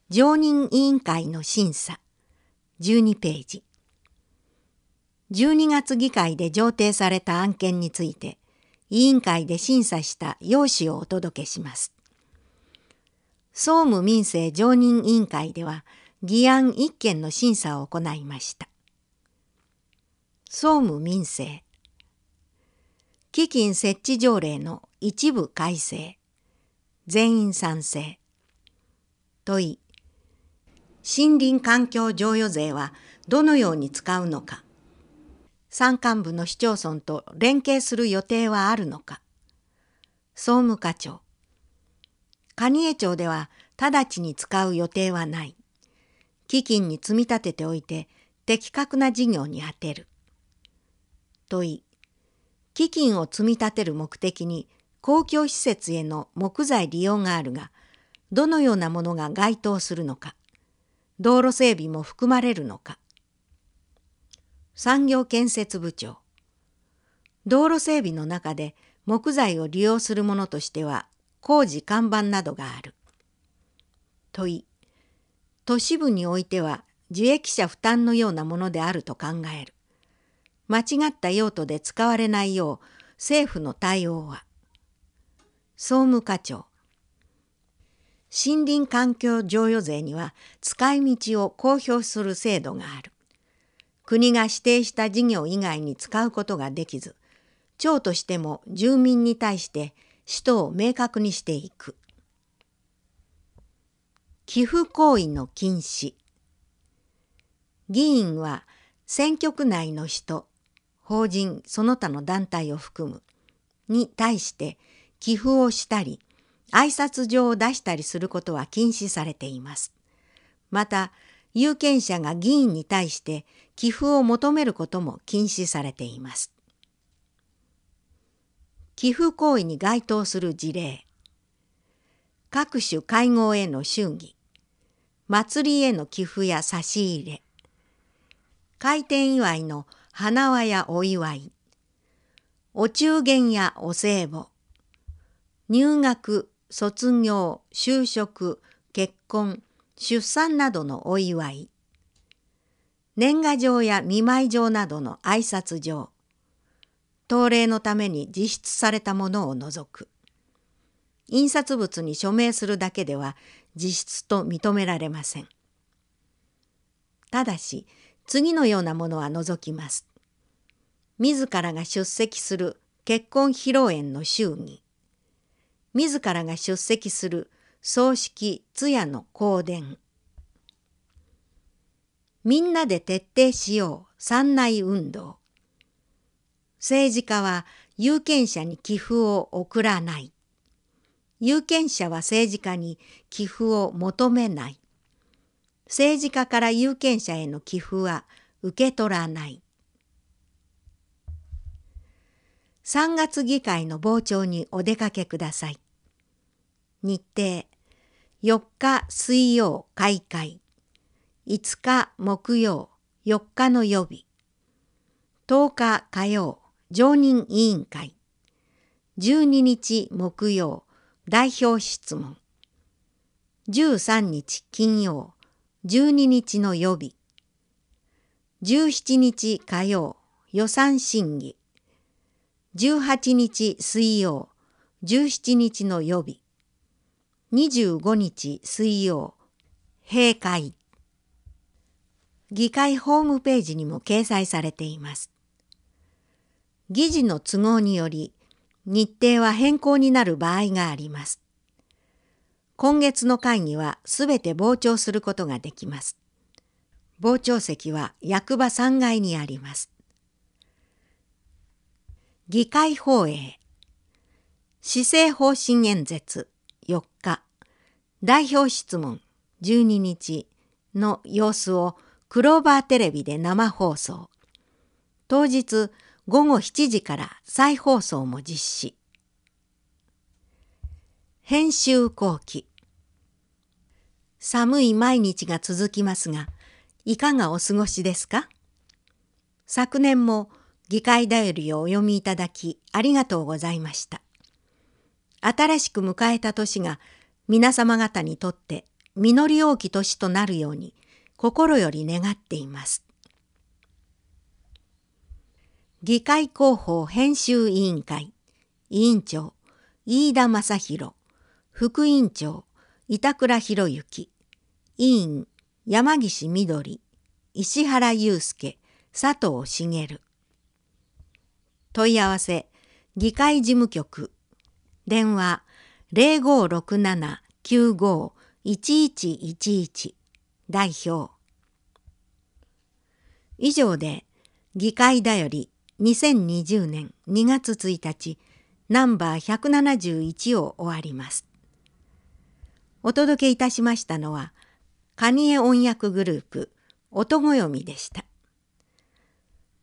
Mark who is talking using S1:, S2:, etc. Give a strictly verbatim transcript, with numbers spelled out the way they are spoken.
S1: 常任委員会の審査じゅうにページ。じゅうにがつ議会で上呈された案件について委員会で審査した要旨をお届けします。総務民政常任委員会では議案いっけんの審査を行いました。総務民政基金設置条例の一部改正全員賛成。問い、森林環境譲与税はどのように使うのか。山間部の市町村と連携する予定はあるのか。総務課長、蟹江町では直ちに使う予定はない。基金に積み立てておいて的確な事業に充てる。問い、基金を積み立てる目的に公共施設への木材利用があるが、どのようなものが該当するのか。道路整備も含まれるのか。産業建設部長、道路整備の中で木材を利用するものとしては工事看板などがある。問い、都市部においては受益者負担のようなものであると考える。間違った用途で使われないよう政府の対応は。総務課長、森林環境譲与税には使い道を公表する制度がある。国が指定した事業以外に使うことができず、町としても住民に対して使途を明確にしていく。寄付行為の禁止。議員は選挙区内の人、法人その他の団体を含むに対して寄付をしたり、挨拶状を出したりすることは禁止されています。また、有権者が議員に対して寄付を求めることも禁止されています。寄付行為に該当する事例。各種会合への祝儀、祭りへの寄付や差し入れ、開店祝いの花輪やお祝い、お中元やお歳暮、入学、卒業、就職、結婚、出産などのお祝い、年賀状や見舞い状などの挨拶状、当例のために実質されたものを除く。印刷物に署名するだけでは実質と認められません。ただし、次のようなものは除きます。自らが出席する結婚披露宴の祝儀、自らが出席する葬式通夜の香典、みんなで徹底しよう山内運動、政治家は有権者に寄付を送らない、有権者は政治家に寄付を求めない、政治家から有権者への寄付は受け取らない。さんがつ議会の傍聴にお出かけください。日程、よっか水曜開会、いつか木曜、よっかの予備、とおか火曜常任委員会、じゅうににち木曜代表質問、じゅうさんにち金曜じゅうににちの予備、じゅうしちにち火曜予算審議、じゅうはちにち水曜じゅうしちにちの予備、にじゅうごにち水曜閉会。議会ホームページにも掲載されています。議事の都合により日程は変更になる場合があります。今月の会議はすべて傍聴することができます。傍聴席は役場さんがいにあります。議会放映、施政方針演説よっか、代表質問じゅうににちの様子をクローバーテレビで生放送。当日ごごしちじから再放送も実施。編集後期。寒い毎日が続きますが、いかがお過ごしですか？昨年も議会だよりをお読みいただきありがとうございました。新しく迎えた年が皆様方にとって実り多き年となるように心より願っています。議会広報編集委員会委員長飯田正弘、副委員長板倉博之、委員山岸みどり、石原祐介、佐藤茂。問い合わせ議会事務局電話 ゼロごろくななきゅうごいちいちいちいち 代表。以上で議会だよりにせんにじゅうねんにがつついたちナンバーひゃくななじゅういちを終わります。お届けいたしましたのは蟹江音訳グループ音ごよみでした。